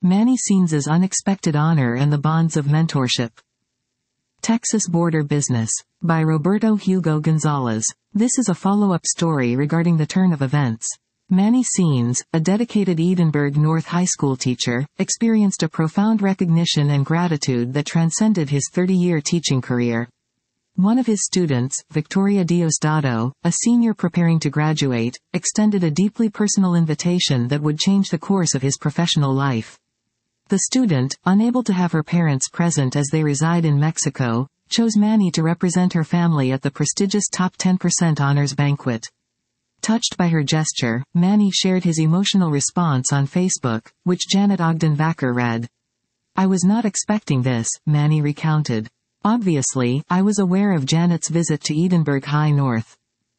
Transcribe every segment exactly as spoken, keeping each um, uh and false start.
Manny Scenes' Unexpected Honor and the Bonds of Mentorship. Texas Border Business. By Roberto Hugo Gonzalez. This is a follow-up story regarding the turn of events. Manny Scenes, a dedicated Edinburgh North High School teacher, experienced a profound recognition and gratitude that transcended his thirty-year teaching career. One of his students, Victoria Diosdado, a senior preparing to graduate, extended a deeply personal invitation that would change the course of his professional life. The student, unable to have her parents present as they reside in Mexico, chose Manny to represent her family at the prestigious Top ten percent Honors Banquet. Touched by her gesture, Manny shared his emotional response on Facebook, which Janet Ogden Vacker read. "I was not expecting this," Manny recounted. "Obviously, I was aware of Janet's visit to Edinburgh High North.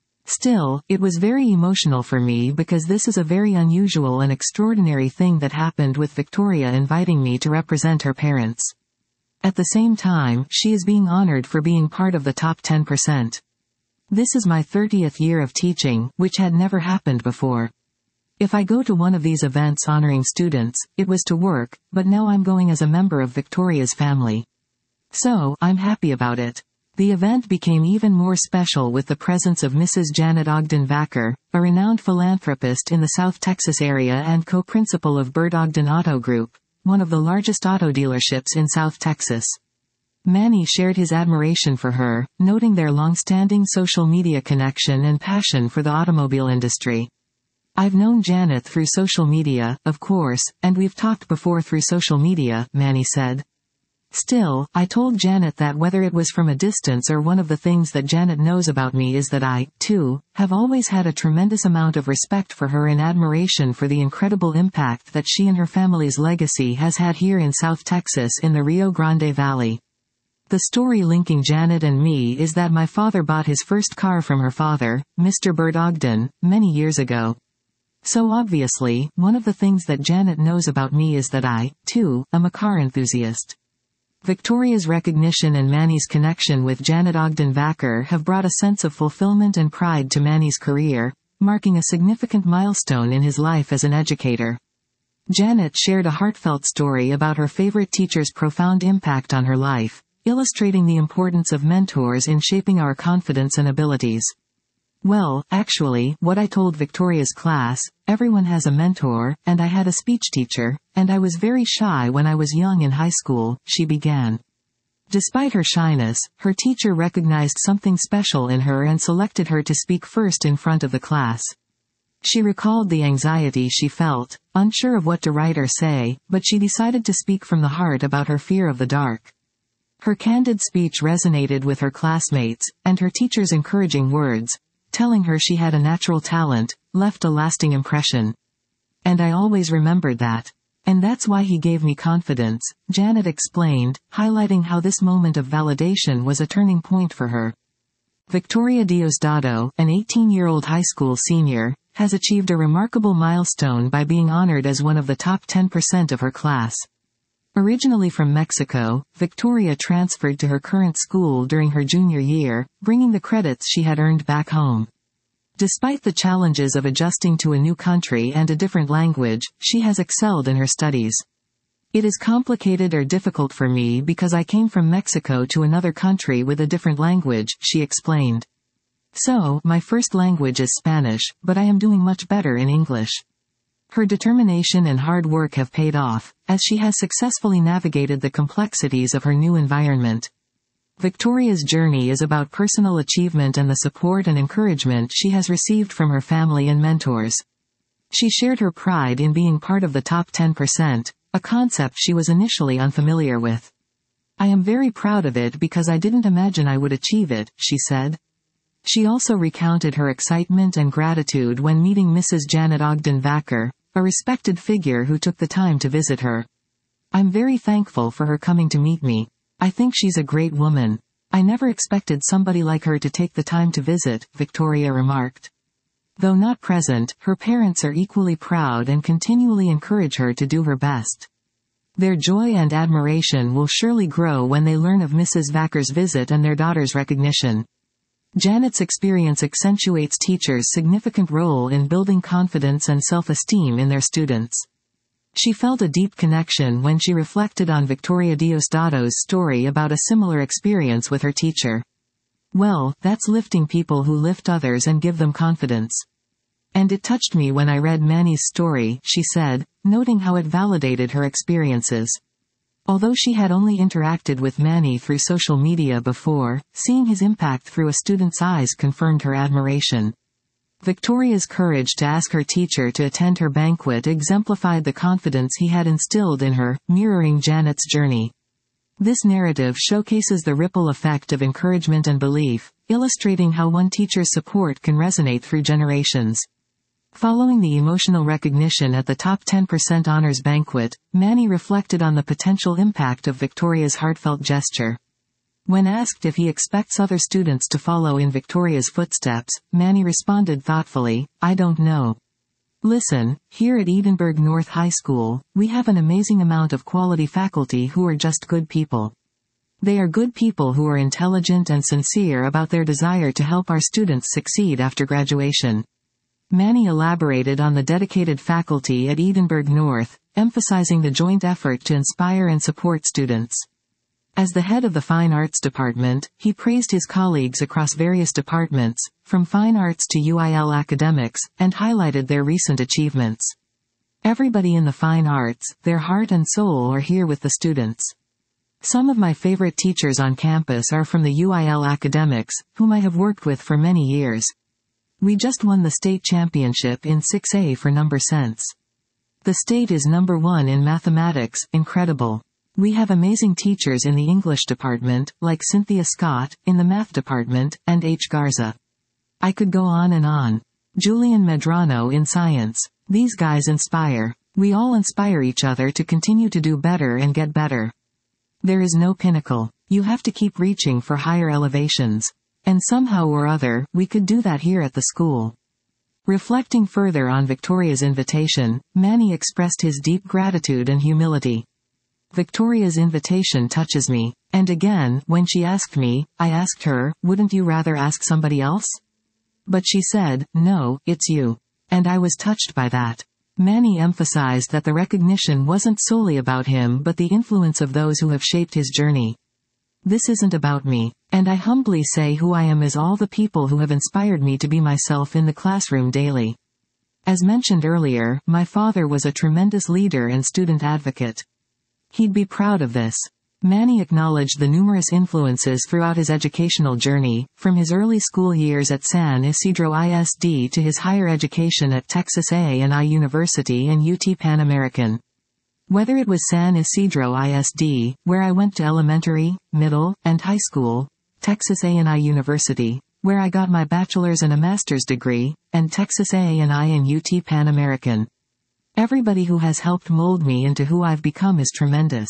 Still, it was very emotional for me because this is a very unusual and extraordinary thing that happened with Victoria inviting me to represent her parents. At the same time, she is being honored for being part of the top ten percent. This is my thirtieth year of teaching, which had never happened before. If I go to one of these events honoring students, it was to work, but now I'm going as a member of Victoria's family. So, I'm happy about it." The event became even more special with the presence of Missus Janet Ogden Vacker, a renowned philanthropist in the South Texas area and co-principal of Bird Ogden Auto Group, one of the largest auto dealerships in South Texas. Manny shared his admiration for her, noting their long-standing social media connection and passion for the automobile industry. "I've known Janet through social media, of course, and we've talked before through social media," Manny said. "Still, I told Janet that whether it was from a distance or one of the things that Janet knows about me is that I, too, have always had a tremendous amount of respect for her and admiration for the incredible impact that she and her family's legacy has had here in South Texas in the Rio Grande Valley. The story linking Janet and me is that my father bought his first car from her father, Mister Bird Ogden, many years ago. So obviously, one of the things that Janet knows about me is that I, too, am a car enthusiast." Victoria's recognition and Manny's connection with Janet Ogden Vacker have brought a sense of fulfillment and pride to Manny's career, marking a significant milestone in his life as an educator. Janet shared a heartfelt story about her favorite teacher's profound impact on her life, illustrating the importance of mentors in shaping our confidence and abilities. "Well, actually, what I told Victoria's class, everyone has a mentor, and I had a speech teacher, and I was very shy when I was young in high school," she began. Despite her shyness, her teacher recognized something special in her and selected her to speak first in front of the class. She recalled the anxiety she felt, unsure of what to write or say, but she decided to speak from the heart about her fear of the dark. Her candid speech resonated with her classmates, and her teacher's encouraging words, telling her she had a natural talent, left a lasting impression. "And I always remembered that. And that's why he gave me confidence," Janet explained, highlighting how this moment of validation was a turning point for her. Victoria Diosdado, an eighteen-year-old high school senior, has achieved a remarkable milestone by being honored as one of the top ten percent of her class. Originally from Mexico, Victoria transferred to her current school during her junior year, bringing the credits she had earned back home. Despite the challenges of adjusting to a new country and a different language, she has excelled in her studies. "It is complicated or difficult for me because I came from Mexico to another country with a different language," she explained. "So, my first language is Spanish, but I am doing much better in English." Her determination and hard work have paid off, as she has successfully navigated the complexities of her new environment. Victoria's journey is about personal achievement and the support and encouragement she has received from her family and mentors. She shared her pride in being part of the top ten percent, a concept she was initially unfamiliar with. "I am very proud of it because I didn't imagine I would achieve it," she said. She also recounted her excitement and gratitude when meeting Missus Janet Ogden Vacker, a respected figure who took the time to visit her. "I'm very thankful for her coming to meet me. I think she's a great woman. I never expected somebody like her to take the time to visit," Victoria remarked. Though not present, her parents are equally proud and continually encourage her to do her best. Their joy and admiration will surely grow when they learn of Missus Vacker's visit and their daughter's recognition. Janet's experience accentuates teachers' significant role in building confidence and self-esteem in their students. She felt a deep connection when she reflected on Victoria Diosdado's story about a similar experience with her teacher. Well, that's lifting people who lift others and give them confidence. And it touched me when I read Manny's story, she said, noting how it validated her experiences. Although she had only interacted with Manny through social media before, seeing his impact through a student's eyes confirmed her admiration. Victoria's courage to ask her teacher to attend her banquet exemplified the confidence he had instilled in her, mirroring Janet's journey. This narrative showcases the ripple effect of encouragement and belief, illustrating how one teacher's support can resonate through generations. Following the emotional recognition at the top ten percent honors banquet, Manny reflected on the potential impact of Victoria's heartfelt gesture. When asked if he expects other students to follow in Victoria's footsteps, Manny responded thoughtfully, "I don't know. Listen, here at Edinburgh North High School, we have an amazing amount of quality faculty who are just good people. They are good people who are intelligent and sincere about their desire to help our students succeed after graduation." Manny elaborated on the dedicated faculty at Edinburgh North, emphasizing the joint effort to inspire and support students. As the head of the Fine Arts Department, he praised his colleagues across various departments, from fine arts to U I L academics, and highlighted their recent achievements. Everybody in the fine arts, their heart and soul are here with the students. Some of my favorite teachers on campus are from the U I L academics, whom I have worked with for many years. We just won the state championship in six A for number sense. The state is number one in mathematics, incredible. We have amazing teachers in the English department, like Cynthia Scott, in the math department, and H. Garza. I could go on and on. Julian Medrano in science. These guys inspire. We all inspire each other to continue to do better and get better. There is no pinnacle. You have to keep reaching for higher elevations. And somehow or other, we could do that here at the school. Reflecting further on Victoria's invitation, Manny expressed his deep gratitude and humility. Victoria's invitation touches me. And again, when she asked me, I asked her, wouldn't you rather ask somebody else? But she said, no, it's you. And I was touched by that. Manny emphasized that the recognition wasn't solely about him but the influence of those who have shaped his journey. This isn't about me. And I humbly say who I am is all the people who have inspired me to be myself in the classroom daily. As mentioned earlier, my father was a tremendous leader and student advocate. He'd be proud of this. Manny acknowledged the numerous influences throughout his educational journey, from his early school years at San Isidro I S D to his higher education at Texas A and I University and U T Pan American. Whether it was San Isidro I S D, where I went to elementary, middle, and high school, Texas A and I University, where I got my bachelor's and a master's degree, and Texas A and I and U T Pan American. Everybody who has helped mold me into who I've become is tremendous.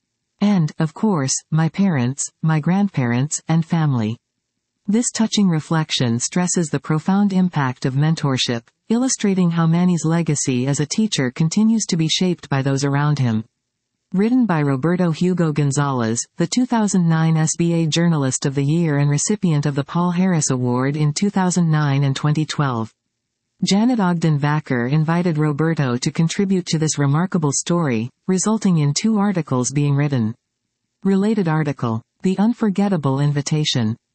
And, of course, my parents, my grandparents, and family. This touching reflection stresses the profound impact of mentorship, illustrating how Manny's legacy as a teacher continues to be shaped by those around him. Written by Roberto Hugo Gonzalez, the two thousand nine S B A Journalist of the Year and recipient of the Paul Harris Award in two thousand nine and twenty twelve. Janet Ogden Vacker invited Roberto to contribute to this remarkable story, resulting in two articles being written. Related article. The Unforgettable Invitation.